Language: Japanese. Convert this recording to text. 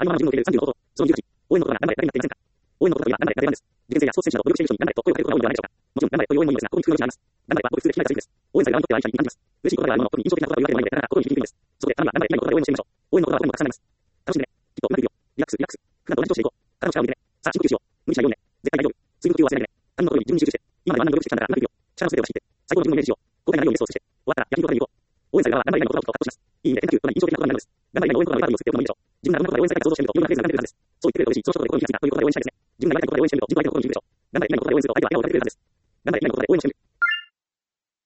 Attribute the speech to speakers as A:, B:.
A: アニマルの自分の受ける30のこと、その理由とし、応援のことが何倍だけになっていませんか？応援のことが何倍だけであるんです。受験生やスポーツ選手など努力している人に何倍と声をかけることが多いのではないでしょうか。もちろん何倍という応援もいいのですが、ここに工夫があります。何倍はご普通で聞かないがするんです。応援祭があにとっては相性に感じます。嬉しいことがあるもの、特に印象的なことが言われるものまで、なかなか心に響きにくいのです。そこで、あなたは何倍以外のことで応援をしてみましょう。応援のことは他にもたくさんあります。楽しんでね。きっとうまくいくよ。リラックス、リラックス。普段と同じ調子でいこう。体の力を抜いてね。さあ、深呼吸しよう。無理しないようにね。絶対大丈夫。水分補給を忘れないでね。他人のことより自分に集中して。今まで何度努力してきたんだからうまくいくよ。力の全てを出し切って。最高の自分をイメージしよう。後悔ないようにそうして。終わったら焼き肉を食べに行こう。応援祭側は何倍以外のことが発表します。いい意味で変化球となり印象的なことになるのです。何倍以外の応援のことが言われたりを吸っておくのもいいでしょう。自分がどんなことで応援したいか想像してみると、自分がフレーズが出てくるはずです。そう言ってくれると嬉しい。その一言で心に響いたということで応援したいですね。自分が言われたいことで応援してみると、自分が相手の心に響くでしょう。何倍以外のことで応援すると相手は笑顔が出てくるはずです。何倍以外のことで応援をしてみる。